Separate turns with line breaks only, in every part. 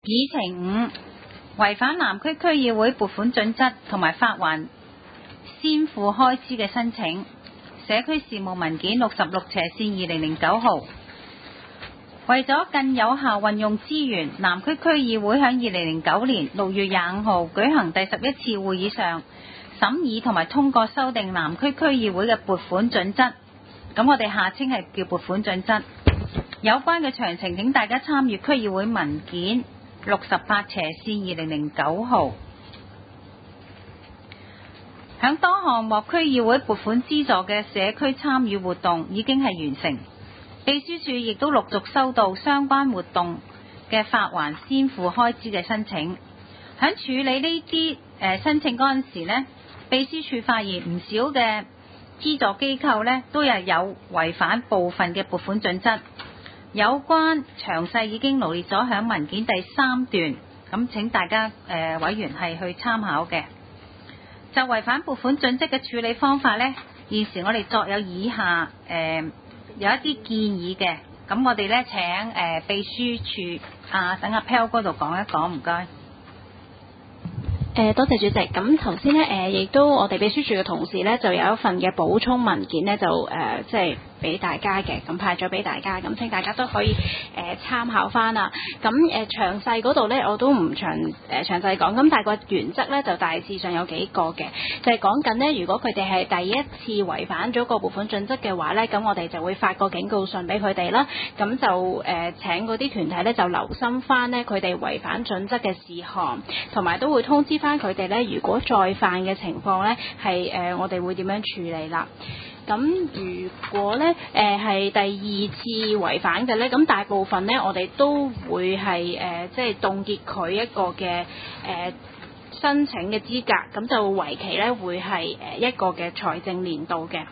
議程5，違反南區區議會撥款準則同埋發還先付開支嘅申請。社區事務文件66/2009號。為咗更有效運用資源，南區區議會喺2009年6月25號舉行第11次會議上審議同埋通過修訂南區區議會嘅撥款準則。咁我哋下稱係叫撥款準則。有關嘅詳情請大家參閱區議會文件68/2009號。響多項獲區議會撥款資助嘅社區參與活動已經係完成，秘書處亦都陸續收到相關活動嘅發還先付開支嘅申請。喺處理呢啲申請嗰陣時呢，秘書處發現唔少嘅資助機構呢都有違反部分嘅撥款準則，有關詳細已經羅列咗喺文件第3段，咁請大家委員係去參考嘅。就違反撥款準則嘅處理方法呢，現時我哋作有以下有一啲建議嘅，咁我哋呢請秘書處等阿 Pel 嗰度講一講，唔該。
多謝主席。咁頭先呢，亦都我哋秘書處嘅同事呢，就有一份嘅補充文件呢，就即係俾大家嘅，咁派咗俾大家，咁請大家都可以參考翻啦。咁詳細嗰度呢，我都唔詳細講，咁但係個原則呢，就大致上有幾個嘅，就係講緊呢，如果佢哋係第一次違反咗個撥款準則嘅話呢，咁我哋就會發個警告信俾佢哋啦。咁就請嗰啲團體呢，就留心翻呢佢哋違反準則嘅事項，同埋都會通知翻佢哋呢，如果再犯嘅情況呢，係我哋會點樣處理啦。咁如果呢係第2次違反嘅呢，咁大部分呢，我哋都會係即係凍結佢一個嘅申請嘅資格，咁就為期呢會係一個嘅財政年度嘅。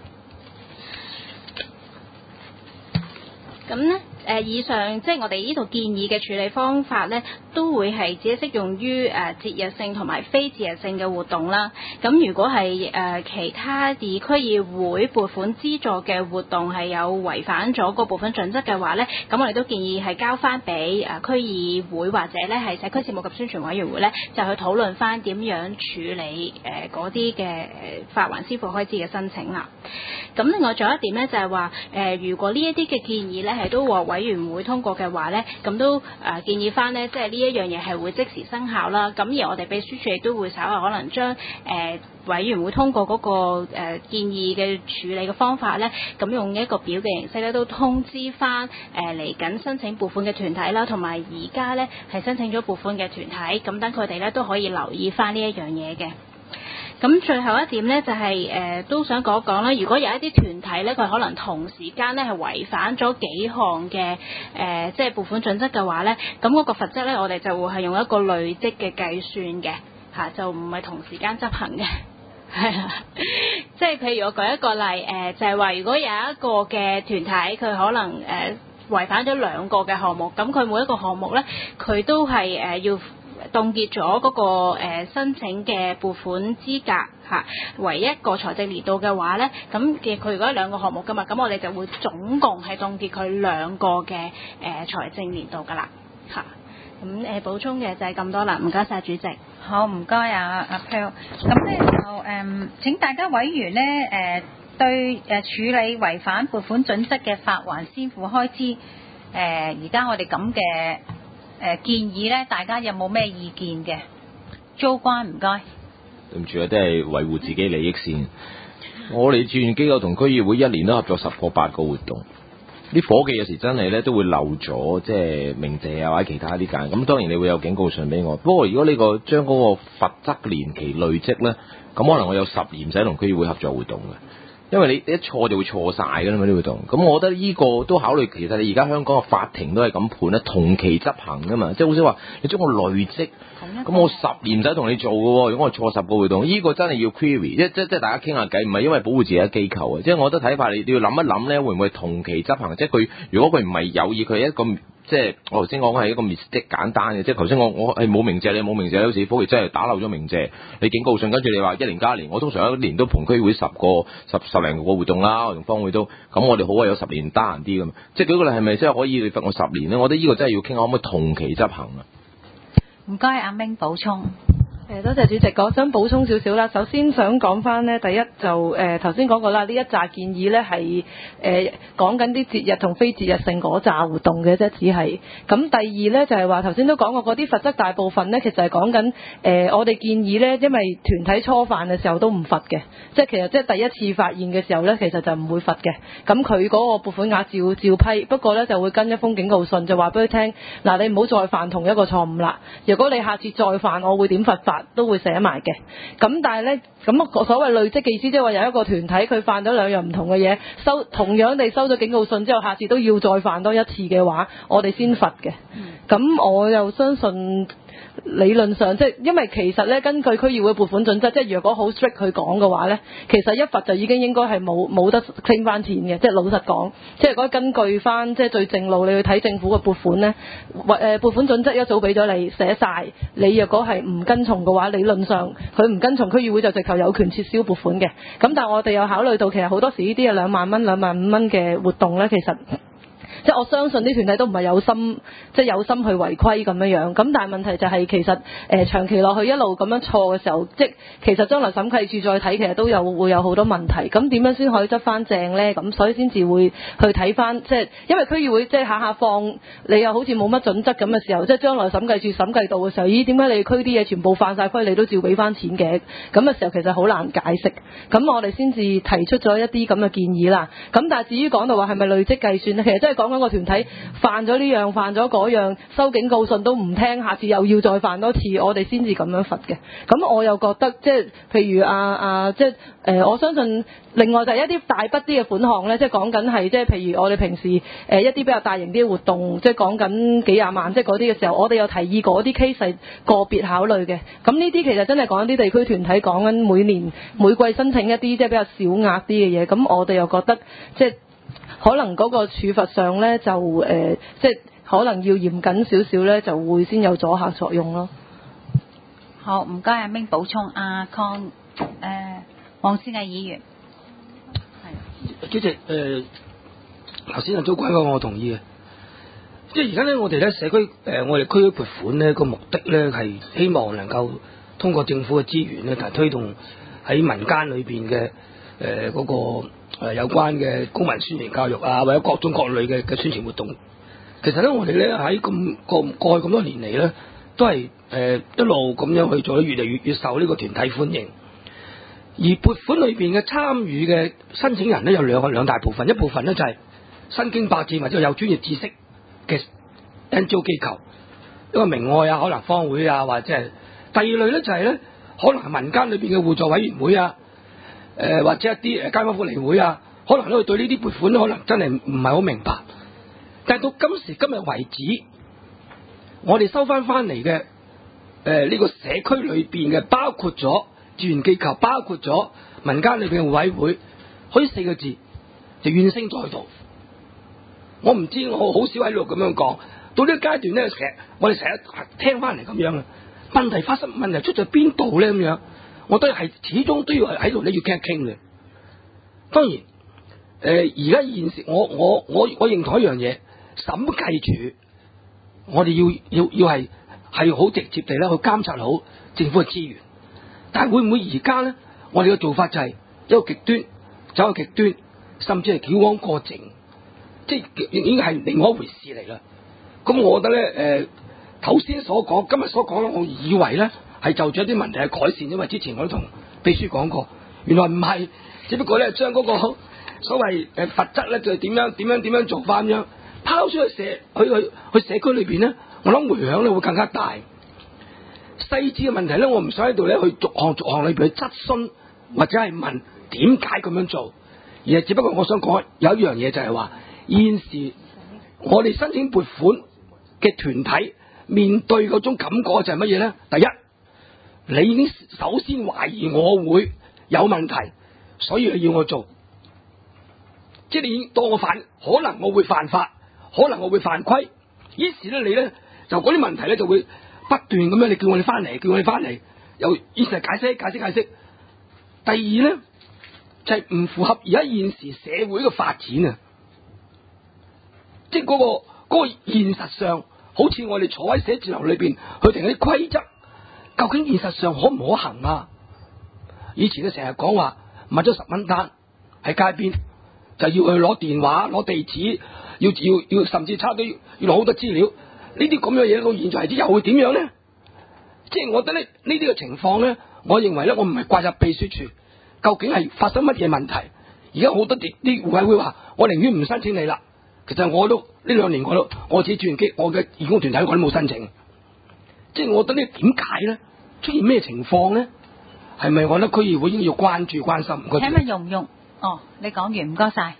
咁呢以上即係我哋呢度建議嘅處理方法呢，都會係只適用於節日性同埋非節日性嘅活動啦。咁如果係其他地區議會撥款資助嘅活動係有違反咗個部分準則嘅話呢，咁我哋都建議係交翻俾區議會或者呢係社區事務及宣傳委員會呢，就去討論翻點樣處理嗰啲嘅發還先付開支嘅申請啦。咁另外仲有一點呢，就係話如果呢一啲嘅建議呢係都獲委員會通過嘅話呢，咁都建議翻呢，即係呢一樣嘢係會即時生效啦。咁而我哋秘書處亦都會稍後可能將委員會通過嗰個建議嘅處理嘅方法呢，咁用一個表嘅形式呢，都通知翻嚟緊申請撥款嘅團體啦，同埋而家呢係申請咗撥款嘅團體，咁等佢哋呢都可以留意翻呢一樣嘢嘅。咁最後一點呢，就係都想講一講啦。如果有一啲團體呢，佢可能同時間呢係違反咗幾項嘅即係撥款準則嘅話呢，咁嗰個罰則呢，我哋就會係用一個累積嘅計算嘅嚇，就唔係同時間執行嘅。係啊，即係譬如我舉一個例，就係話如果有一個嘅團體佢可能違反咗2個嘅項目，咁佢每一個項目呢，佢都係要凍結咗嗰個申請嘅撥款資格嚇，為一個財政年度嘅話呢，咁佢如果2個項目㗎嘛，咁我哋就會總共係凍結佢2個嘅財政年度㗎啦嚇。咁補充嘅就係咁多啦，唔該晒主席。
好，唔該阿 Pel。咁咧就請大家委員呢對處理違反撥款準則嘅發還先付開支而家我哋咁嘅建議呢，大家有冇咩意見嘅？租關唔該。
對唔住啊，都係維護自己利益先。我哋志願機構同區議會1年都合作10個8個活動，啲伙計有時真係咧都會漏咗，即係鳴謝啊或者其他啲間。咁當然你會有警告信俾我。不過如果呢個將嗰個罰則年期累積咧，咁可能我有10年唔使同區議會合作活動嘅。因為你一錯就會錯晒㗎啦嘛啲活動，咁我覺得呢個都考慮，其實你而家香港嘅法庭都係咁判咧，同期執行㗎嘛，即係好似話你將個累積，咁我10年唔使同你做㗎喎，如果我錯10個活動，呢個真係要 query，即係大家傾下偈，唔係因為保護自己嘅機構啊，即係我覺得睇法你要諗一諗咧，會唔會同期執行？即係佢如果佢唔係有意，佢係一個。即係我頭先講係一個 mistake 簡單嘅，即係頭先我係冇鳴謝你冇鳴謝，有時保期真係打漏咗鳴謝，你警告信跟住你話1年加1年，我通常一年都同區會十零個活動啦，我同方會都咁，我哋好啊有10年得閒啲咁，即係舉個例係咪真係可以你罰我10年咧？我覺得呢個真係要傾下可唔可以同期執行啊？
唔該，阿明補充。
多謝主席，我想補充少少啦。首先想講翻呢，第一就頭先講過啦，呢一紮建議呢係講緊啲節日同非節日性嗰紮活動嘅啫，只係。咁第二呢，就係話頭先都講過嗰啲罰則大部分呢，其實係講緊我哋建議呢，因為團體初犯嘅時候都唔罰嘅，即係其實即係第一次發現嘅時候呢，其實就唔會罰嘅。咁佢嗰個撥款額照批，不過呢就會跟一封警告信，就話俾佢聽，嗱，你唔好再犯同一個錯誤啦。如果你下次再犯，我會點罰法都會寫埋嘅。咁但係呢，咁所謂累積嘅意思，即係話有一個團體佢犯咗兩樣唔同嘅嘢，同樣地收咗警告信之後，下次都要再犯多一次嘅話，我哋先罰嘅。咁我又相信理論上，即係因為其實咧，根據區議會撥款準則，即係如果好 strict 去講嘅話咧，其實一罰就已經應該係冇得 claim 翻錢嘅。即係老實講，即係如果根據翻即係最正路，你去睇政府嘅撥款咧，撥款準則一早俾咗你寫晒，你若果係唔跟從嘅話，理論上佢唔跟從，區議會就直頭有權撤銷撥款嘅。咁但係我哋有考慮到，其實好多時呢啲係2萬蚊、2萬5蚊嘅活動咧，其實。即係我相信啲團體都唔係有心，即係有心去違規咁樣樣。咁但係問題就係其實長期落去一路咁樣錯嘅時候，即係其實將來審計處再睇，其實都會有好多問題。咁點樣先可以執翻正呢？咁所以先至會去睇翻，即係因為區議會即係下下放你又好似冇乜準則咁嘅時候，即係將來審計處審計到嘅時候，咦點解你區啲嘢全部犯晒規，你都照俾翻錢嘅？咁嘅時候其實好難解釋。咁我哋先至提出咗一啲咁嘅建議啦。咁但係至於講到話係咪累積計算呢？其實真係講緊個團體犯咗呢樣犯咗嗰樣，收警告信都唔聽，下次又要再犯多次，我哋先至咁樣罰嘅。咁我又覺得即係譬如即係我相信另外就係一啲大筆啲嘅款項咧，即係講緊係即係譬如我哋平時一啲比較大型啲嘅活動，即係講緊幾廿萬即係嗰啲嘅時候，我哋有提議嗰啲 case 係個別考慮嘅。咁呢啲其實真係講緊啲地區團體講緊每年每季申請一啲即係比較小額啲嘅嘢，咁我哋又覺得即係。可能嗰個處罰上呢，就即係可能要嚴謹少少呢，就會先有阻嚇作用咯。
好，唔該阿明補充。黃思藝議員，
主席頭先阿周君講我同意嘅，即係而家呢，我哋呢社區我哋區區撥款呢個目的呢，係希望能夠通過政府嘅資源呢，但係推動喺民間裏邊嘅嗰個。有關嘅公民宣傳教育啊，或者各種各類嘅宣傳活動，其實咧我哋咧喺過去咁多年嚟咧，都係一路咁樣去做，越嚟越受呢個團體歡迎。而撥款裏邊嘅參與嘅申請人咧有兩大部分，一部分咧就係身經百戰或者有專業知識嘅 NGO 機構，一個明愛啊，可能方會啊，或者係第二類咧就係咧可能係民間裏邊嘅互助委員會啊。或者一啲街坊福利會啊，可能咧對呢啲撥款咧，可能真係唔係好明白。但係到今時今日為止，我哋收翻嚟嘅呢個社區裏邊嘅，包括咗志願機構，包括咗民間裏邊嘅互委會，可以4個字就怨聲載道。我唔知，我好少喺度咁樣講。到呢個階段咧，我哋成日聽翻嚟咁樣啊，問題出在邊度咧？咁樣。我都係始終都要喺度咧，要傾一傾嘅。當然，而家現時我認同一樣嘢，審計處我哋要係好直接地咧去監察好政府嘅資源。但係會唔會而家咧，我哋嘅做法就係一個極端，走個極端，甚至係矯枉過正，即係已經係另外一回事嚟啦。咁我覺得咧，頭先所講，今日所講咧，我以為咧。係就住一啲問題去改善，因為之前我都同秘書講過，原來唔係，只不過咧將嗰個所謂罰則咧就點樣做翻咁樣拋出去社區裏邊咧，我諗迴響咧會更加大。細緻嘅問題咧，我唔想喺度咧去逐項裏邊去質詢或者係問點解咁樣做，而係只不過我想講有一樣嘢就係話，現時我哋申請撥款嘅團體面對嗰種感覺就係乜嘢咧？第一。你已經首先懷疑我會有問題，所以你要我做，即係你已經當我可能我會犯法，可能我會犯規，於是咧你咧就嗰啲問題咧就會不斷咁樣，你叫我哋翻嚟，又於是解釋。第二咧就係唔符合而家現時社會嘅發展啊，即係嗰個現實上好似我哋坐喺寫字樓裏邊去定啲規則，究竟現實上可唔可行啊？以前咧成日講話買咗10蚊單喺街邊，就要去攞電話、攞地址，要甚至差啲要攞好多資料。呢啲咁嘅嘢到現在為止又會點樣咧？即係我覺得咧呢啲嘅情況咧，我認為咧我唔係怪入秘書處，究竟係發生乜嘢問題？而家好多啲互委會話，我寧願唔申請你啦。其實我都呢2年我自己轉機，我嘅義工團體我都冇申請。即係我覺得呢點解咧？出現咩情況咧？係咪我覺得區議會應該要關注關心？
請問用唔用？哦，你講完，唔該晒。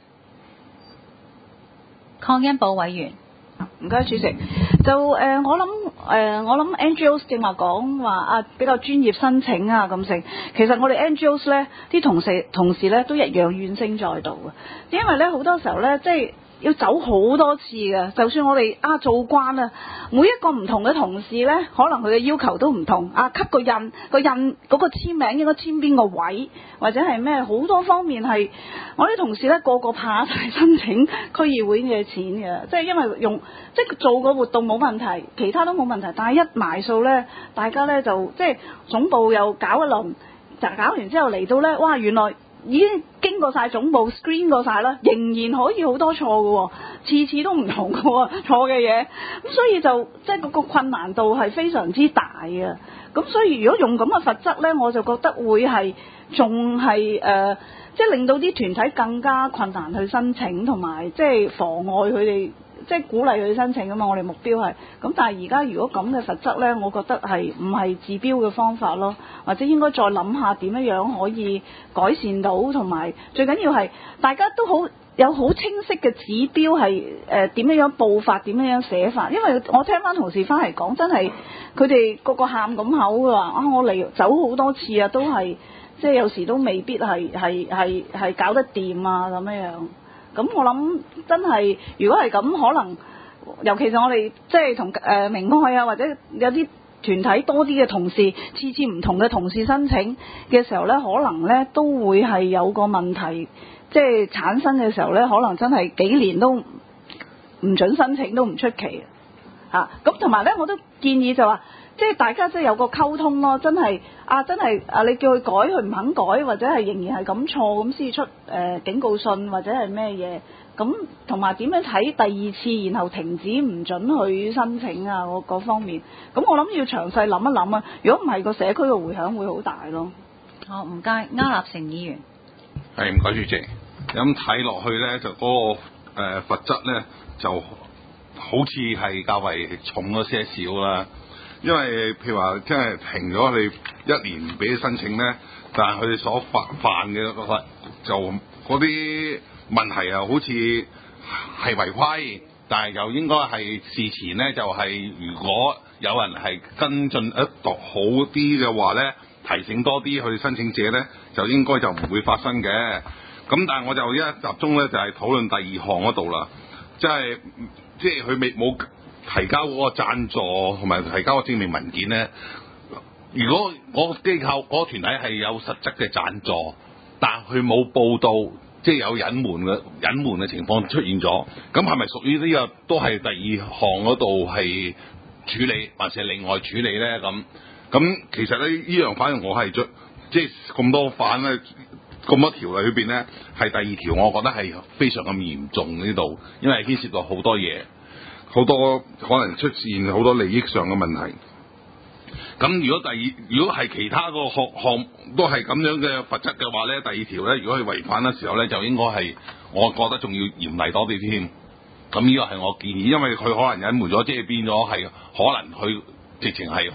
鄺欣寶委員。
唔該，主席。就我諗 NGOs 正話講話啊，比較專業申請啊咁成。其實我哋 NGOs 咧，啲同事咧都一樣怨聲載道嘅，因為咧好多時候咧，即係要走好多次嘅。就算我哋做慣啦，每一個唔同嘅同事咧，可能佢嘅要求都唔同。吸個印嗰個簽名應該簽邊個位，或者係咩好多方面係我啲同事咧個怕晒申請區議會嘅錢嘅，即係因為即係做個活動冇問題，其他都冇問題，但係一埋數咧，大家咧就即係總部又搞一輪，就搞完之後嚟到咧，哇！原來已經經過晒總部 screen 過晒啦，仍然可以好多錯嘅，次次都唔同嘅錯嘅嘢，咁所以就即係個困難度係非常之大嘅。咁所以如果用咁嘅罰則咧，我就覺得會係仲係即係令到啲團體更加困難去申請，同埋即係妨礙佢哋。即係鼓勵佢哋申請啊嘛，我哋目標係咁，但係而家如果咁嘅罰則呢，我覺得係唔係治標嘅方法咯，或者應該再諗下點樣可以改善到，同埋最緊要係大家都有好清晰嘅指標係點樣步伐，點樣寫法，因為我聽翻同事翻嚟講，真係佢哋個喊咁口嘅話我嚟走好多次啊，都係即係有時都未必係搞得掂啊咁樣。咁我諗真係，如果係咁，可能尤其是我哋即係同明愛啊，或者有啲團體多啲嘅同事，次次唔同嘅同事申請嘅時候呢，可能呢都會係有個問題，即係產生嘅時候呢，可能真係幾年都唔准申請都唔出奇嚇。咁同埋呢，我都建議就話，即係大家即係有個溝通咯，真係你叫佢改，佢唔肯改，或者係仍然係咁錯咁先出警告信或者係咩嘢，咁同埋點樣睇第二次，然後停止唔准去申請啊嗰方面，咁我諗要詳細諗一諗啊，如果唔係個社區嘅迴響會好大咯。
好，唔該，區立成議員。
係，唔該主席。咁睇落去咧，就嗰個罰則咧，就好似係較為重咗些少啦。因為譬如話，即係停咗你1年唔俾申請咧，但係佢哋所犯嘅就嗰啲問題啊，好似係違規，但係又應該係事前咧，就係如果有人係跟進讀好啲嘅話咧，提醒多啲去申請者咧，就應該就唔會發生嘅。咁但係我就一集中咧，就係討論第2項嗰度啦，即係佢冇提交嗰個贊助同埋提交個證明文件咧，如果嗰個機構嗰個團體係有實質嘅贊助，但佢冇報道，即係有隱瞞嘅情況出現咗，咁係咪屬於呢個都係第2項嗰度係處理，還是係另外處理咧？咁其實咧呢樣反而我係即係咁多犯咧，咁多條例裏邊咧，係第2條，我覺得係非常咁嚴重呢度，因為牽涉到好多嘢。好多可能出現好多利益上嘅問題。咁如果係其他個項都係咁樣嘅罰則嘅話咧，第2條咧，如果係違反嘅時候咧，就應該係我覺得仲要嚴厲多啲添。咁呢個係我建議，因為佢可能隱瞞咗，即係變咗係可能佢直情係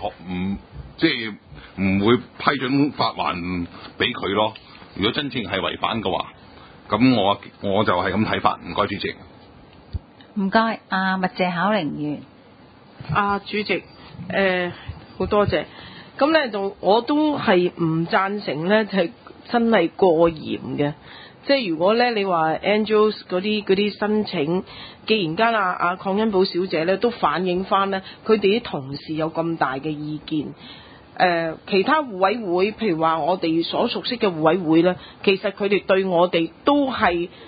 唔會批准發還俾佢咯。如果真正係違反嘅話，咁我就係咁睇法。唔該主席。
唔該，麥謝巧玲議員。
主席，好多謝。咁咧就我都係唔贊成咧，就係真係過嚴嘅。即係如果咧你話 Angels 嗰啲申請，既然間鄺欣寶小姐咧都反映翻咧，佢哋啲同事有咁大嘅意見。其他互委會，譬如話我哋所熟悉嘅互委會咧，其實佢哋對我哋都係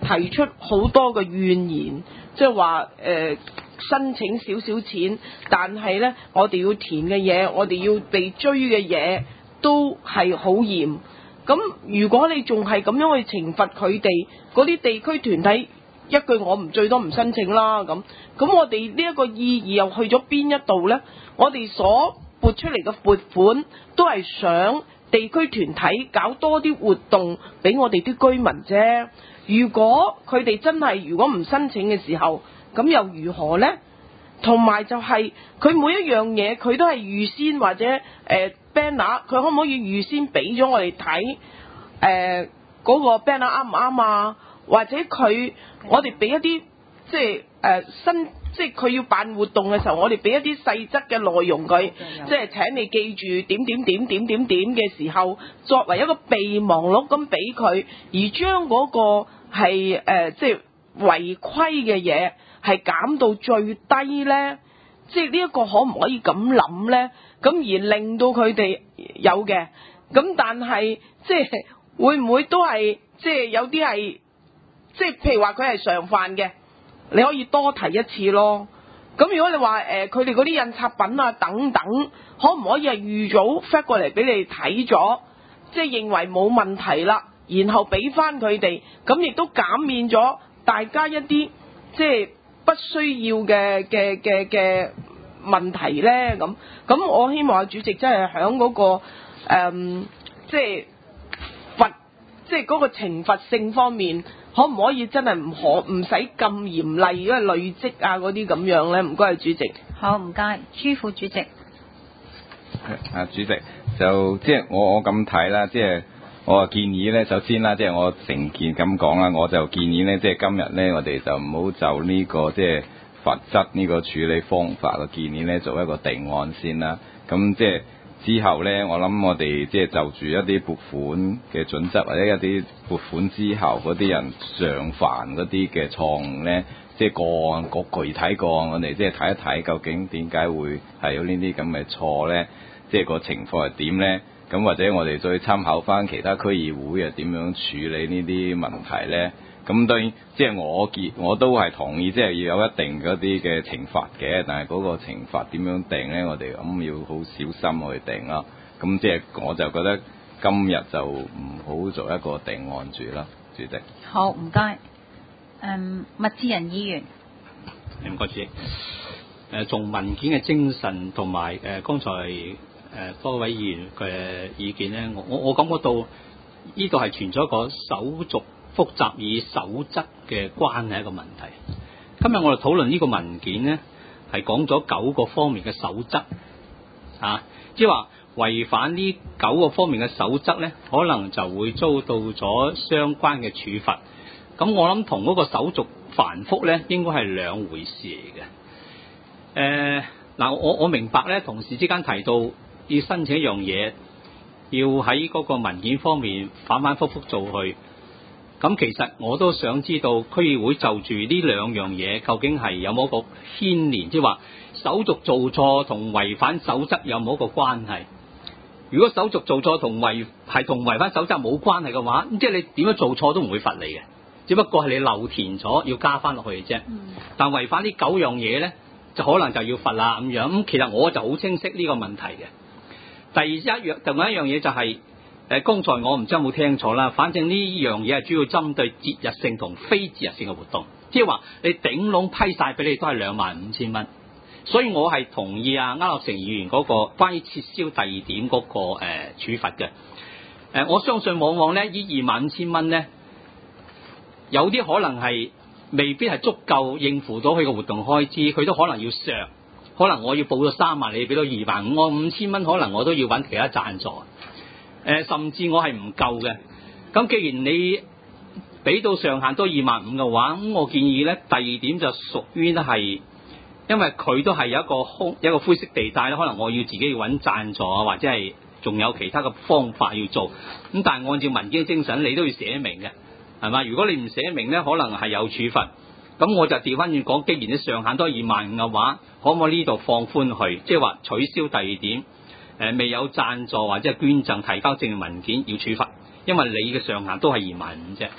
提出好多嘅怨言，即係話申請少少錢，但係呢，我哋要填嘅嘢，我哋要被追嘅嘢都係好嚴。咁如果你仲係咁樣去懲罰佢哋嗰啲地區團體，一句我唔最多唔申請啦，咁我哋呢一個意義又去咗邊一度呢？我哋所撥出嚟嘅撥款都係想地區團體搞多啲活動俾我哋啲居民啫。如果佢哋真係如果唔申請嘅時候，咁又如何呢？同埋就係佢每一樣嘢佢都係預先或者banner， 佢可唔可以預先俾咗我哋睇嗰個 banner 啱唔啱啊？或者我哋俾一啲即係即係佢要辦活動嘅時候，我哋俾一啲細則嘅內容佢，即係請你記住點嘅時候，作為一個備忘錄咁俾佢，而將嗰個係即係違規嘅嘢係減到最低呢？即係呢一個可唔可以咁諗呢？咁而令到佢哋有嘅，咁但係即係會唔會都係即係有啲係即係譬如話佢係常犯嘅，你可以多提一次咯。咁如果你話佢哋嗰啲印刷品啊等等，可唔可以係預早 fax 過嚟俾你睇咗，即係認為冇問題啦，然後俾翻佢哋，咁亦都減免咗大家一啲即係不需要嘅問題咧。咁我希望主席真係響嗰個即係罰，即係嗰個懲罰性方面，可唔可以真係唔使咁嚴厲，因為累積啊嗰啲咁樣咧？唔該，主席。
好，唔該，朱副主席。
主席就即係我咁睇啦，即係我建議咧，首先啦，即係我成件咁講啦，我就建議咧，即係今日咧，我哋就唔好就呢個即係罰則呢個處理方法嘅建議咧，做一個定案先啦。咁即係之後咧，我諗我哋即係就住一啲撥款嘅準則，或者一啲撥款之後嗰啲人常犯嗰啲嘅錯誤咧，即係個案個具體個案，我哋即係睇一睇究竟點解會係有呢啲咁嘅錯咧？即係個情況係點咧？咁或者我哋再參考翻其他區議會啊點樣處理呢啲問題咧？咁當然即係我都係同意，即係要有一定嗰啲嘅懲罰嘅，但係嗰個懲罰點樣定咧？我哋咁要好小心去定啦。咁即係我就覺得今日就唔好做一個定案住啦，主席。
好，唔該。麥志仁議員。
唔該，主席。從文件嘅精神同埋剛才多位議員嘅意見咧，我感覺到呢度係存在一個手續複雜與守則嘅關係一個問題。今日我哋討論呢個文件呢，係講咗9個方面嘅守則，即係話違反呢9個方面嘅守則呢，可能就會遭到咗相關嘅處罰。咁我諗同嗰個手續繁複呢，應該係兩回事嚟嘅。我明白呢，同事之間提到要申請一樣嘢，要喺嗰個文件方面反反覆覆做去。咁其實我都想知道區議會就住呢兩樣嘢究竟係有冇一個牽連，即係話手續做錯同違反守則有冇一個關係？如果手續做錯同違反守則冇關係嘅話，咁即係你點樣做錯都唔會罰你嘅，只不過係你漏填咗要加翻落去嘅啫。但違反呢9樣嘢呢，就可能就要罰啦咁樣。咁其實我就好清晰呢個問題嘅。另一樣嘢就係剛才我唔知有冇聽錯啦，反正呢樣嘢係主要針對節日性同非節日性嘅活動，即係話你頂籠批晒俾你都係25,000蚊，所以我係同意區諾誠議員嗰個關於撤銷第2點嗰個處罰嘅。我相信往往呢25,000蚊呢，有啲可能係未必係足夠應付到佢個活動開支，佢都可能要削，可能我要報咗3萬，你俾到25000，我5,000蚊可能我都要揾其他贊助。甚至我係唔夠嘅。咁既然你俾到上限都25,000嘅話，咁我建議呢第2點就屬於呢係，因為佢都係有一個灰色地帶，可能我要自己要揾贊助啊，或者係仲有其他嘅方法要做。咁但係按照文件嘅精神，你都要寫明嘅，係嘛？如果你唔寫明呢，可能係有處罰。咁我就調翻轉講，既然你上限都25,000嘅話，可唔可以呢度放寬去，即係話取消第2點？未有贊助或者係捐贈提交證明文件要處罰，因為你嘅上限都係25,000啫。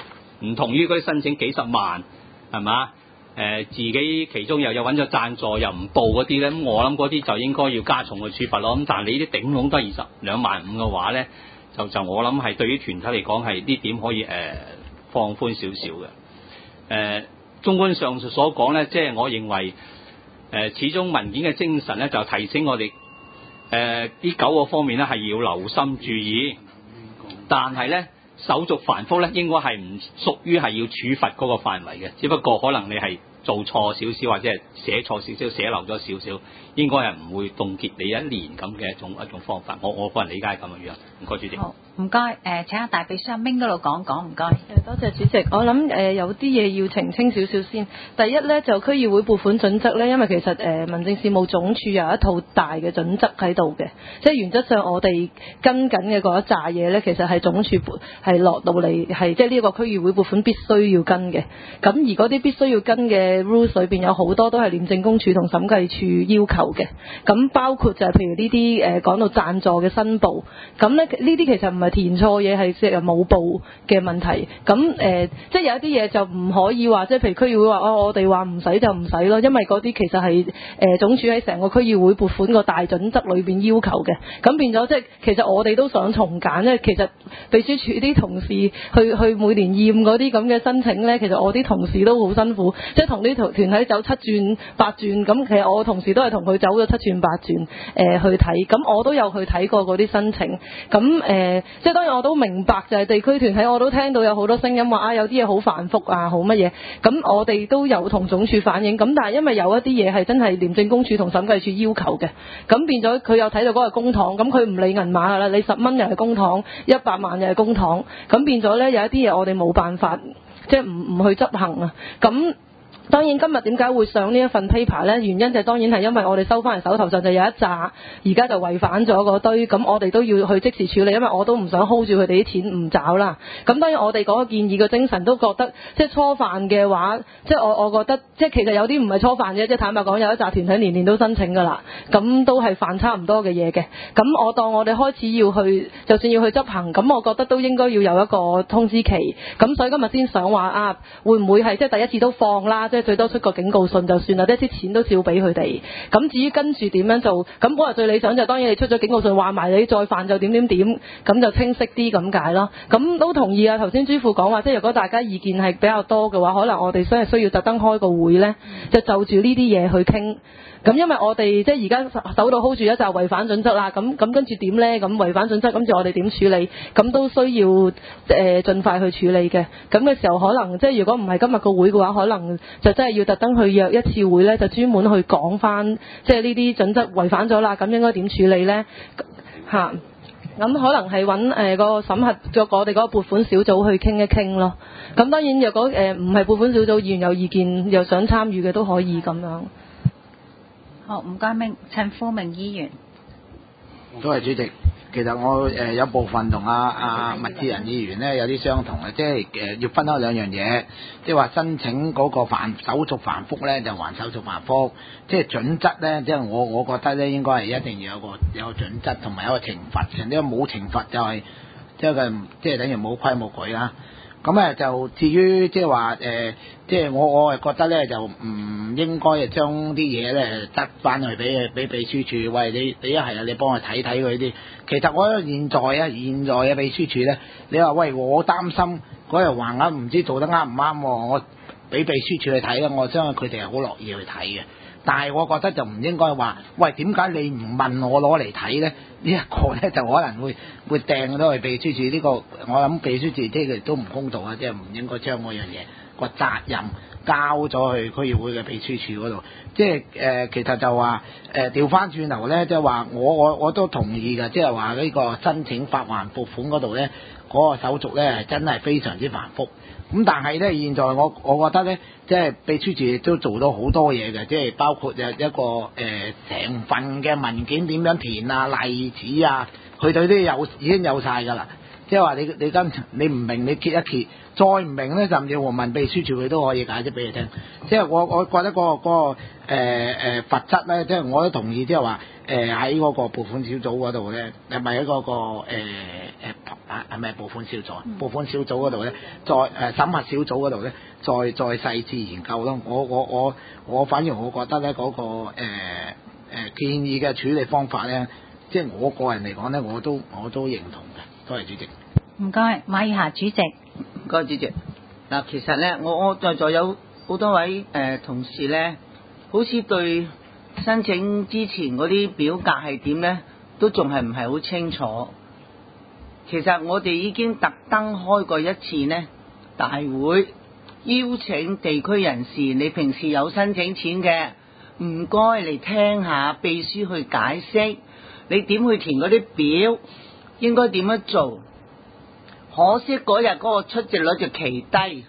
唔同於嗰啲申請幾十萬係嘛？自己其中又揾咗贊助又唔報嗰啲咧，咁我諗嗰啲就應該要加重嘅處罰咯。咁但係你啲頂籠得22.5萬嘅話咧，就我諗係對於團體嚟講係呢點可以放寬少少嘅。綜觀上述所講咧，即係我認為始終文件嘅精神咧就提醒我哋呢9個方面咧係要留心注意，但係咧手續繁複咧應該係唔屬於係要處罰嗰個範圍嘅，只不過可能你係做錯少少或者係寫錯少少、寫漏咗少少，應該係唔會凍結你1年咁嘅一種方法。我個人理解係咁樣樣。唔該主席。
好，唔該。請阿大秘書阿明嗰度講講，唔該。
多謝主席。我諗有啲嘢要澄清少少先。第一呢，就區議會撥款準則呢，因為其實民政事務總署有一套大嘅準則喺度嘅，即係原則上我哋跟緊嘅嗰一紮嘢呢，其實係總署係落到嚟係即係呢個區議會撥款必須要跟嘅。咁而嗰啲必須要跟嘅 rules 裏邊有好多都係廉政公署同審計署要求嘅。咁包括就係譬如呢啲講到贊助嘅申報，咁呢啲其實唔係填錯嘢，係即係冇報嘅問題。咁即係有一啲嘢就唔可以話，即係譬如區議會話我哋話唔使就唔使咯，因為嗰啲其實係總署喺成個區議會撥款個大準則裏邊要求嘅。咁變咗即係其實我哋都想重簡，因為其實秘書處啲同事去每年驗嗰啲咁嘅申請呢，其實我啲同事都好辛苦，即係同啲團體走7轉8轉，咁其實我同事都係同佢走咗7轉8轉去睇，咁我都有去睇過嗰啲申請。咁即係當然我都明白就係地區團體，我都聽到有好多聲音話有啲嘢好繁複啊，好乜嘢，咁我哋都有同總署反映。咁但係因為有一啲嘢係真係廉政公署同審計署要求嘅，咁變咗佢有睇到嗰個公帑，咁佢唔理銀碼㗎啦，你10蚊又係公帑，100萬又係公帑，咁變咗呢，有一啲嘢我哋冇辦法即係唔去執行啊。咁當然今日點解會上呢一份 paper 呢？原因就當然係因為我哋收翻嚟手頭上就有一紮，而家就違反咗嗰堆，咁我哋都要去即時處理，因為我都唔想 hold 住佢哋啲錢唔找啦。咁當然我哋嗰個建議嘅精神都覺得，即係初犯嘅話，即係我覺得，即係其實有啲唔係初犯嘅，即係坦白講有一紮團體年年都申請㗎啦，咁都係犯差唔多嘅嘢嘅。咁我當我哋開始要去，就算要去執行，咁我覺得都應該要有一個通知期。咁所以今日先想話會唔會係即係第一次都放啦？即係最多出個警告信就算啦，即係啲錢都照俾佢哋。咁至於跟住點樣做，咁嗰日最理想就當然你出咗警告信話埋你再犯就點，咁就清晰啲咁解咯。咁都同意啊，頭先朱副講話，即係如果大家意見係比較多嘅話，可能我哋真係需要特登開個會呢，就住呢啲嘢去傾。咁因為我哋即係而家手度 hold 住一紮違反準則啦，咁跟住點呢？咁違反準則，跟住我哋點處理？咁都需要盡快去處理嘅。咁嘅時候可能即係如果唔係今日個會嘅話，可能就真係要特登去約一次會呢，就專門去講翻即係呢啲準則違反咗啦，咁應該點處理呢？咁可能係揾個審核咗我哋嗰個撥款小組去傾一傾咯。咁當然若果唔係撥款小組議員有意見又想參與嘅都可以咁樣。
好，唔該明，陳富明議員。
多謝主席。其實我有部分同阿麥志仁議員呢有啲相同嘅，即係要分開兩樣嘢，即係話申請嗰個手續繁複呢，就還手續繁複，即係準則呢，即係我覺得呢應該係一定要有個準則同埋有個懲罰，因為冇懲罰就係即係等於冇規冇矩啦。咁就至於即係話即係我係覺得咧就唔應該將啲嘢咧得翻去俾秘書處，喂你一係啊你幫我睇睇佢啲。其實我現在嘅秘書處咧，你話喂我擔心嗰日橫額唔知做得啱唔啱喎，我俾秘書處去睇啦，我相信佢哋係好樂意去睇嘅。但係我覺得就唔應該話，喂點解你唔問我攞嚟睇咧？呢一個咧就可能會掟咗去秘書處，呢個我諗秘書處即係都唔公道啊！即係唔應該將嗰樣嘢個責任交咗去區議會嘅秘書處嗰度。即係其實就話調翻轉頭咧，即係話我都同意嘅，即係話呢個申請發還撥款嗰度咧，嗰個手續咧係真係非常之繁複。咁但係咧，現在我覺得咧，即係秘書處亦都做到好多嘢嘅，即係包括一個成份嘅文件點樣填啊、例子啊，佢哋都已經有晒㗎啦。即係話你唔明你揭一揭，再唔明咧，甚至乎問秘書處佢都可以解釋俾你聽。即係我覺得嗰個罰則咧，即係我都同意，即係話喺嗰個撥款小組嗰度咧，係咪喺嗰個係咪撥款小組？撥款小組嗰度咧，再審核小組嗰度咧，再細緻研究咯。我反而我覺得咧嗰個建議嘅處理方法咧，即係我個人嚟講咧，我都認同嘅。多謝主席。
唔該，馬以霞主席。
唔該，主席。嗱，其實咧，我在座有好多位同事咧，好似對申請之前嗰啲表格係點咧，都仲係唔係好清楚。其實我哋已經特登開過一次呢大會，邀請地區人士，你平時有申請錢嘅，唔該嚟聽下秘書去解釋，你點去填嗰啲表，應該點樣做。可惜嗰日嗰個出席率就奇低，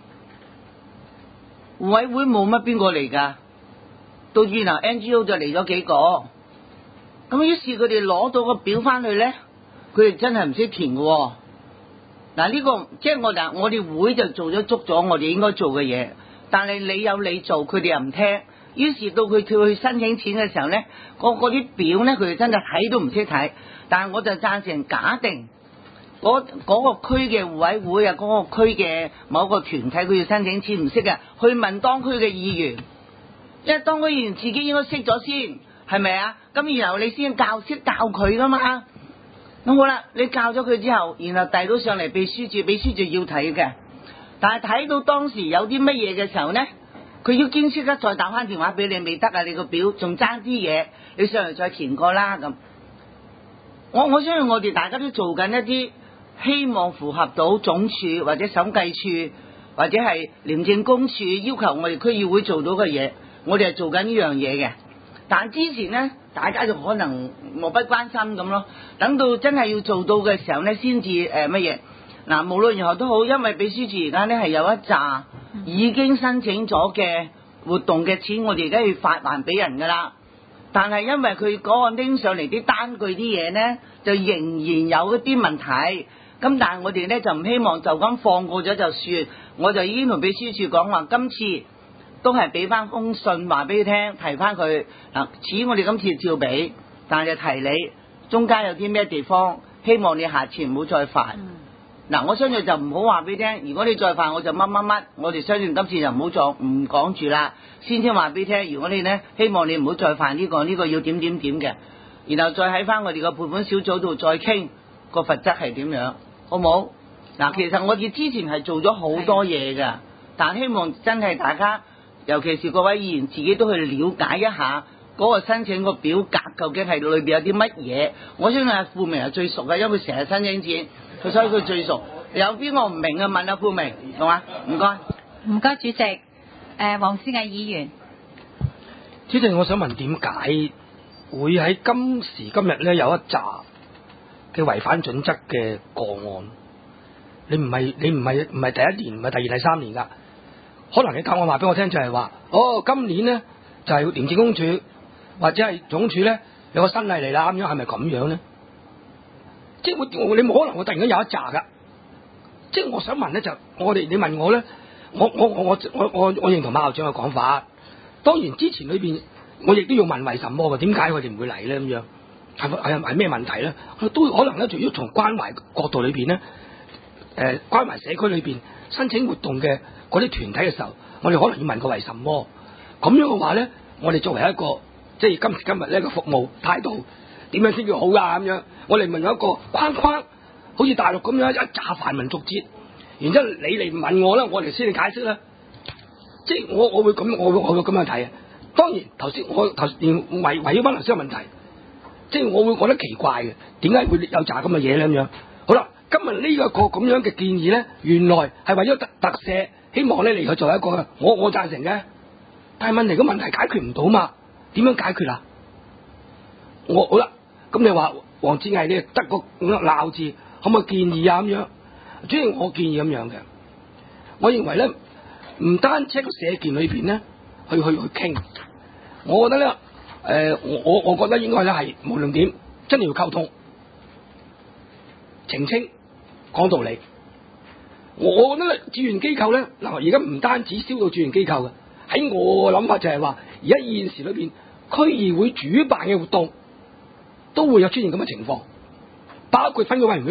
互委會冇乜邊個嚟㗎，到轉頭 NGO 就嚟咗幾個，咁於是佢哋攞到個表翻去咧，佢哋真係唔識填嘅喎。嗱，呢個即係我哋會就做咗我哋應該做嘅嘢，但係你有你做，佢哋又唔聽，於是到佢跳去申請錢嘅時候咧，嗰啲表咧佢哋真係睇都唔識睇。但係我就贊成假定嗰個區嘅互委會啊，嗰個區嘅某個團體佢要申請錢唔識嘅，去問當區嘅議員，因為當區議員自己應該識咗先，係咪啊？咁然後你先教佢噶嘛。咁好啦，你教咗佢之後，然後遞到上嚟秘書處，秘書處要睇嘅。但係睇到當時有啲乜嘢嘅時候呢，佢要堅即刻再打翻電話俾你，未得啊！你個表仲爭啲嘢，你上嚟再填過啦咁。我相信我哋大家都做緊一啲希望符合到總署或者審計處或者係廉政公署要求我哋區議會做到嘅嘢，我哋係做緊呢樣嘢嘅。但之前呢，大家就可能漠不關心咁咯，等到真係要做到嘅時候呢，先至乜嘢。嗱，無論如何都好，因為秘書處而家呢係有一紮已經申請咗嘅活動嘅錢，我哋而家要發還俾人噶啦。但係因為佢嗰個拎上嚟啲單據啲嘢呢，就仍然有一啲問題。咁但係我哋呢就唔希望就咁放過咗就算，我就已經同秘書處講話，今次都係俾翻封信話俾佢聽，提翻佢嗱，錢我哋今次照俾，但係就提你中間有啲咩地方，希望你下次唔好再犯。嗱，我相信就唔好話俾你聽，如果你再犯我就乜乜乜，我哋相信今次就唔好再唔講住啦，先話俾你聽。如果你呢希望你唔好再犯呢個要點點點嘅，然後再喺翻我哋個撥款小組度再傾個罰則係點樣，好冇？嗱，其實我哋之前係做咗好多嘢㗎，但希望真係大家，尤其是各位議員自己都去了解一下嗰個申請個表格究竟係裏邊有啲乜嘢。我相信阿富明係最熟嘅，因為佢成日申請錢，所以佢最熟。有邊個唔明啊？問阿富明，係嘛？唔該。
唔該，主席。黃思毅議員。
主席，我想問點解會喺今時今日咧有一紮嘅違反準則嘅個案？你唔係第一年，唔係第二、第三年㗎。可能你教我話俾我聽就係話，今年呢就係廉政公署或者係總署咧有個新例嚟啦，咁樣係咪咁樣咧？即係你冇可能會突然間有一紮㗎。即係我想問咧就你問我咧，我認同馬校長嘅講法。當然之前裏邊我亦都要問為什麼嘅，點解佢哋唔會嚟咧？咁樣係咩問題咧？都可能咧，就要從關懷角度裏邊咧，關懷社區裏邊申請活動嘅嗰啲團體嘅時候，我哋可能要問個為什麼。咁樣嘅話咧，我哋作為一個即係今時今日呢個服務態度點樣先叫好㗎？咁樣我哋問有一個框框，好似大陸咁樣一紮繁文縟節，然之後你嚟問我啦，我哋先嚟解釋啦。即係我會咁樣睇啊。當然頭先圍繞翻頭先嘅問題，即係我會覺得奇怪嘅，點解會有紮咁嘅嘢咧？咁樣好啦，今日呢一個咁樣嘅建議咧，原來係為咗特赦，希望咧嚟去做一個我贊成嘅。但係問題個問題解決唔到嘛？點樣解決啊？好啦，咁你話黃志毅你得個鬧字，可唔可以建議啊？咁樣，主要我建議咁樣嘅，我認為咧，唔單止喺個社建裏邊咧，去傾，我覺得咧，我覺得應該咧係無論點，真係要溝通、澄清、講道理。我覺得咧，志願機構咧，嗱，而家唔單止燒到志願機構嘅，喺我諗法就係話，而家現時裏邊區議會主辦嘅活動都會有出現咁嘅情況，包括分區委員會嘅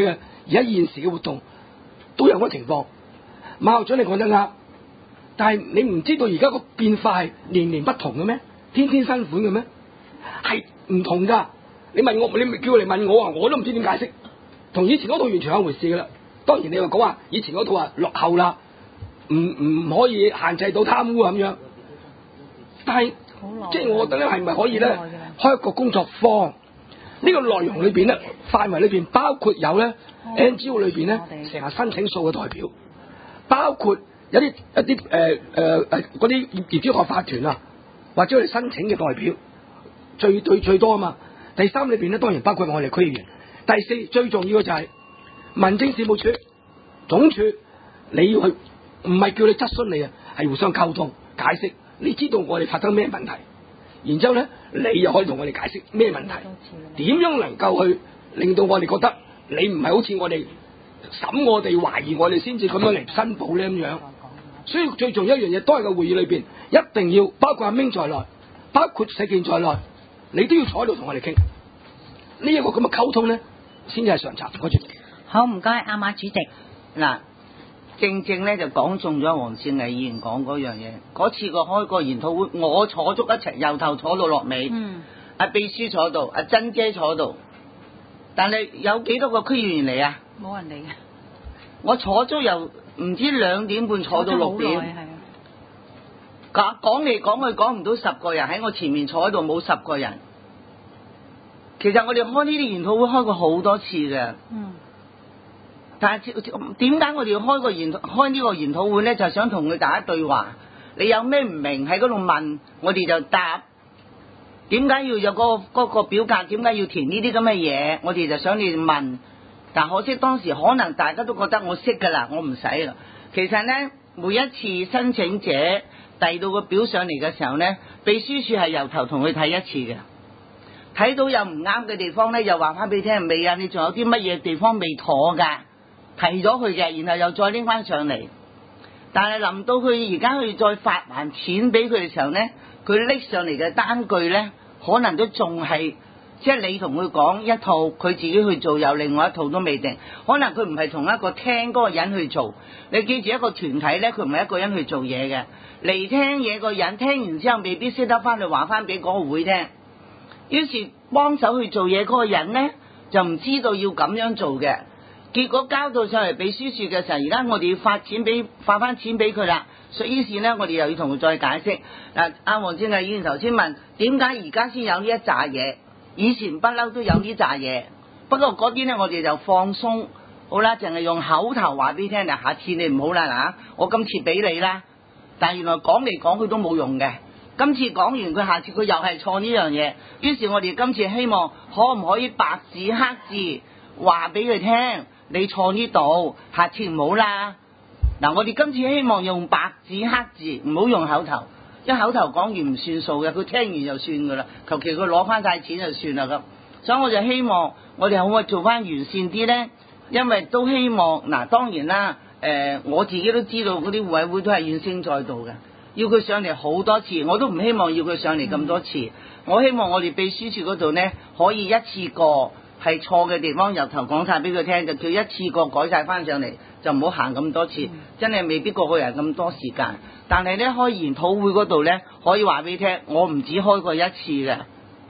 而家現時嘅活動都有嗰個情況。馬校長你講得啱，但係你唔知道而家個變化係年年不同嘅咩？天天新款嘅咩？係唔同㗎。你問我，你叫我嚟問我啊，我都唔知點解釋。同以前嗰套完全係一回事㗎啦。當然你話講話以前嗰套啊落後啦，唔可以限制到貪污咁樣。但係即係我覺得咧，係咪可以咧開一個工作坊？呢個內容裏邊咧，範圍裏邊包括有咧 NGO 裏邊咧成日申請數嘅代表，包括有一啲嗰啲業主學法團啊，或者我哋申請嘅代表，最多啊嘛。第三裏邊咧當然包括我哋區議員。第四最重要嘅就係民政事務處總署，你要去唔係叫你質詢你啊，係互相溝通解釋。你知道我哋發生咩問題，然之後咧你又可以同我哋解釋咩問題，點樣能夠去令到我哋覺得你唔係好似我哋審我哋懷疑我哋先至咁樣嚟申報咧咁樣。所以最重要一樣嘢，都係個會議裏邊一定要包括阿明在內，包括石健在內，你都要坐喺度同我哋傾呢一個咁嘅溝通咧，先至係上策。多謝。
好，唔該，阿馬主席。
嗱，正咧就講中咗黃志毅議員講嗰樣嘢。嗰次個開個研討會，我坐足一齊，由頭坐到落尾。阿秘書坐度，阿珍姐坐度，但係有幾多個區議員嚟啊？
冇人嚟嘅。
我坐足由唔知2點半坐到6點。講嚟講去講唔到10個人喺我前面坐喺度，冇10個人。其實我哋開呢啲研討會開過好多次嘅。但係點解我哋要開呢個研討會咧？就係想同佢大家對話。你有咩唔明喺嗰度問，我哋就答。點解要有嗰個表格？點解要填呢啲咁嘅嘢？我哋就想你問。但可惜當時可能大家都覺得我識㗎啦，我唔使啦。其實咧，每一次申請者遞到個表上嚟嘅時候咧，秘書處係由頭同佢睇一次嘅。睇到有唔啱嘅地方咧，又話翻俾你聽，未啊？你仲有啲乜嘢地方未妥㗎？提咗佢嘅，然後又再拎翻上嚟。但係臨到佢而家去再發還錢俾佢嘅時候咧，佢拎上嚟嘅單據咧，可能都仲係即係你同佢講一套，佢自己去做又另外一套都未定。可能佢唔係同一個聽嗰個人去做。你記住一個團體咧，佢唔係一個人去做嘢嘅。嚟聽嘢個人聽完之後，未必識得翻去話翻俾嗰個會聽。於是幫手去做嘢嗰個人咧，就唔知道要咁樣做嘅。結果交到上嚟秘書處嘅時候，而家我哋要發翻錢俾佢啦。所以於是咧，我哋又要同佢再解釋。嗱，阿黃志毅議員頭先問點解而家先有呢一紮嘢，以前不嬲都有呢紮嘢。不過嗰啲咧，我哋就放鬆，好啦，淨係用口頭話俾你聽。嗱，下次你唔好啦，嗱，我今次俾你啦。但係原來講嚟講去都冇用嘅。今次講完，佢下次佢又係錯呢樣嘢。於是我哋今次希望可唔可以白紙黑字話俾佢聽？你錯呢度，下次唔好啦。嗱，我哋今次希望用白紙黑字，唔好用口頭，因為口頭講完唔算數嘅，佢聽完就算噶啦，求其佢攞翻晒錢就算啦咁。所以我就希望我哋可唔可以做翻完善啲咧？因為都希望嗱，當然啦，我自己都知道嗰啲互委會都係怨聲載道嘅，要佢上嚟好多次，我都唔希望要佢上嚟咁多次。我希望我哋秘書處嗰度咧，可以一次過。係錯嘅地方由頭講晒俾佢聽，就叫一次過改晒翻上嚟，就唔好行咁多次，真係未必個個人咁多時間。但係咧開研討會嗰度咧，可以話俾你聽，我唔止開過一次嘅，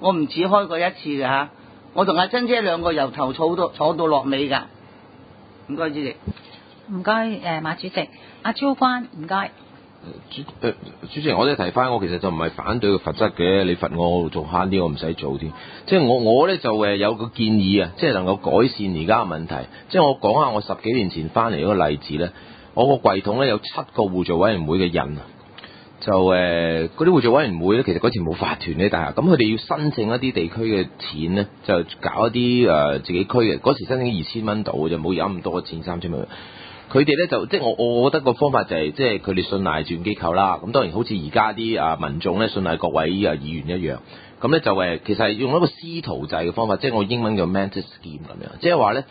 我同阿珍姐兩個由頭坐到落尾㗎。唔該主席，
唔該馬主席，阿超關唔該。
主席，我哋提翻，我其實就唔係反對個罰則嘅，你罰我做慳啲，我唔使做添。即係我咧就有個建議啊，即係能夠改善而家嘅問題。即係我講下我10幾年前翻嚟嗰個例子咧，我個櫃桶咧有7個互助委員會嘅人啊，就嗰啲互助委員會咧，其實嗰次冇法團嘅，但係咁佢哋要申請一啲地區嘅錢咧，就搞一啲自己區嘅，嗰時申請2000蚊到嘅，就冇有咁多錢3000蚊。佢哋咧就即係我覺得個方法就係即係佢哋信賴專機構啦。咁當然好似而家啲民眾咧信賴各位議員一樣。咁咧就其實係用一個師徒制嘅方法，即係我英文叫 mentor scheme 咁樣。即係話咧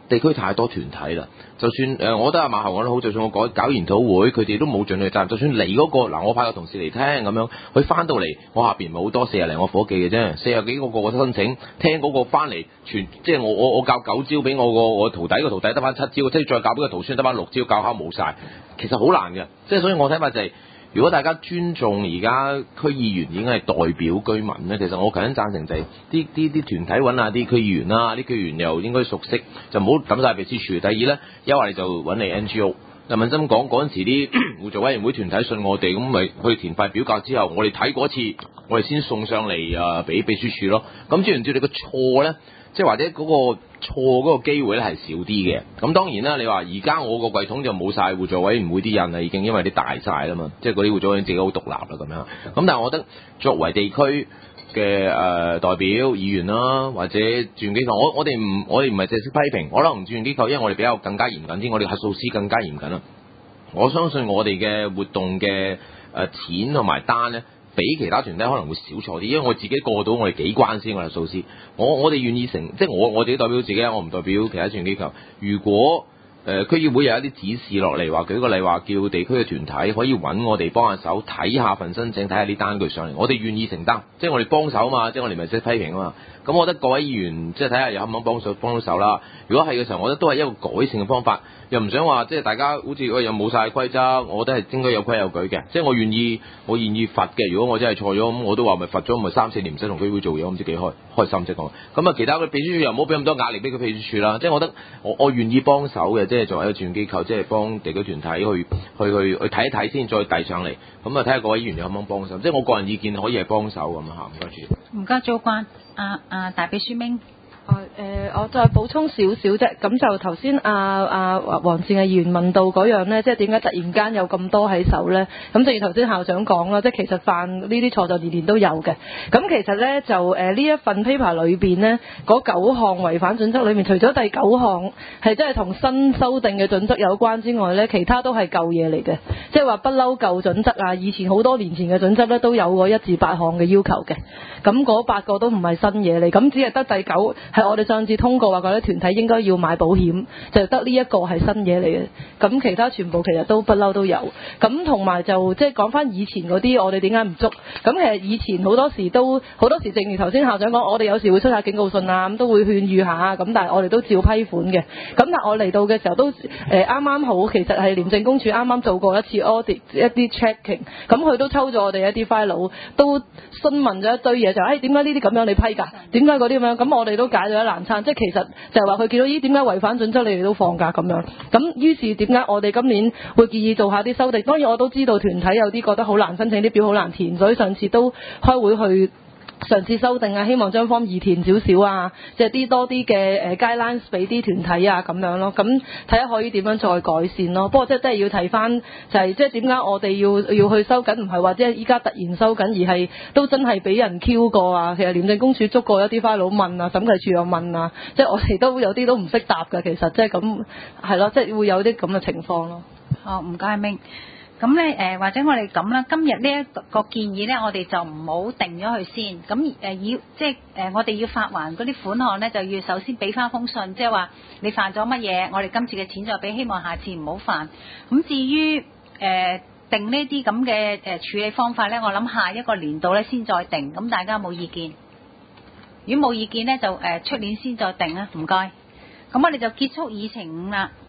地區太多團體啦。就算我覺得阿馬後講得好，就算我搞研討會，佢哋都冇盡力責任。就算你嗰個嗱，我派個同事嚟聽咁樣，佢翻到嚟，我下邊唔係好多40零個伙計嘅啫，40幾個個申請，聽嗰個翻嚟即係我教9招俾我徒弟，個徒弟得翻7招，即係再教俾個徒孫得翻6招，教考冇晒，其實好難嘅。即係所以我睇法就係，如果大家尊重而家區議員已經係代表居民咧，其實我強烈贊成就係啲團體揾下啲區議員啦，啲區議員又應該熟悉，就唔好抌晒秘書處。第二咧，一話你就揾你 NGO。嗱，問心講嗰陣時啲互助委員會團體信我哋，咁咪去填塊表格之後，我哋睇過一次，我哋先送上嚟俾秘書處咯。咁照唔照你個錯咧？即係或者嗰個錯嗰個機會咧係少啲嘅。咁當然啦，你話而家我個櫃桶就冇晒互助委員會啲人啦，已經因為啲大晒啦嘛，即係嗰啲互助委員自己好獨立啦咁樣。咁但係我覺得作為地區嘅代表議員啦，或者志願機構，我哋唔係淨係識批評，可能志願機構因為我哋比較更加嚴謹啲，我哋核數師更加嚴謹啦。我相信我哋嘅活動嘅錢同埋單咧，比其他團體可能會少錯啲，因為我自己過到我哋幾關先，我係數師，我哋願意即係我自己代表自己，我唔代表其他志願機構。如果區議會有一啲指示落嚟，話舉個例話叫地區嘅團體可以揾我哋幫下手睇下份申請，睇下啲單據上嚟，我哋願意承擔，即係我哋幫手嘛，即係我哋咪識批評啊嘛。咁我覺得各位議員即係睇下有肯唔肯幫到手啦。如果係嘅時候，我覺得都係一個改善嘅方法，又唔想話即係大家好似又冇晒規則，我覺得係應該有規有矩嘅。即係我願意罰嘅。如果我真係錯咗，咁我都話咪罰咗，咪3-4年唔使同區議會做嘢，我唔知幾開心即係講。咁啊，其他嘅秘書處又唔好俾咁多壓力俾佢秘書處啦。即係我覺得我願意幫手嘅，即係作為一個志願機構，即係幫地區團體去睇一睇先，再遞上嚟。咁啊，睇下各位議員有肯唔肯幫手。即係我個人意見可以係幫手咁嚇。唔該主。
唔該，主關。大秘書明。
我再補充少少啫，咁就頭先黃志毅議員問到嗰樣呢，即係點解突然間有咁多喺手呢？咁正如頭先校長講啦，即係其實犯呢啲錯就年年都有嘅。咁其實呢，就呢一份 paper 裏邊呢，嗰9項違反準則裏面，除咗第9項係真係同新修訂嘅準則有關之外呢，其他都係舊嘢嚟嘅，即係話不嬲舊準則啊，以前好多年前嘅準則呢都有過1至8項嘅要求嘅。咁嗰8個都唔係新嘢嚟，咁只係得第9係我哋上次通過話嗰啲團體應該要買保險，就得呢一個係新嘢嚟嘅。咁其他全部其實都不嬲都有。咁同埋就即係講翻以前嗰啲，我哋點解唔捉？咁其實以前好多時，正如頭先校長講，我哋有時會出下警告信啊，咁都會勸喻下，咁但係我哋都照批款嘅。咁但係我嚟到嘅時候都啱啱好，其實係廉政公署啱啱做過一次 audit 一啲 checking， 咁佢都抽咗我哋一啲 file， 都詢問咗一堆嘢，就點解呢啲咁樣你批㗎？點解嗰啲咁樣？咁我哋都解咗一難餐，即係其實就係話佢見到點解違反準則你哋都放假咁樣。咁於是點解我哋今年會建議做下啲修訂？當然我都知道團體有啲覺得好難申請，啲表好難填，所以上次都開會去嘗試修訂啊，希望將方易填少少啊，即係多啲嘅guidelines 俾啲團體啊咁樣咯。咁睇下可以點樣再改善咯。不過即係要睇翻就係即係點解我哋要去收緊，唔係話即係依家突然收緊，而係都真係俾人 Q 過啊。其實廉政公署捉過一啲 file 問啊，審計署又問啊，即係我哋都有啲都唔識答㗎。其實即係咁係咯，即係會有啲咁嘅情況咯。
好，唔該明。咁咧或者我哋咁啦，今日呢一個建議咧，我哋就唔好定咗佢先。咁我哋要發還嗰啲款項咧，就要首先俾翻封信，即係話你犯咗乜嘢，我哋今次嘅錢再俾，希望下次唔好犯。咁至於定呢啲咁嘅處理方法咧，我諗下一個年度咧先再定。咁大家有冇意見？如果冇意見咧，就出年先再定啦。唔該。咁我哋就結束議程5啦。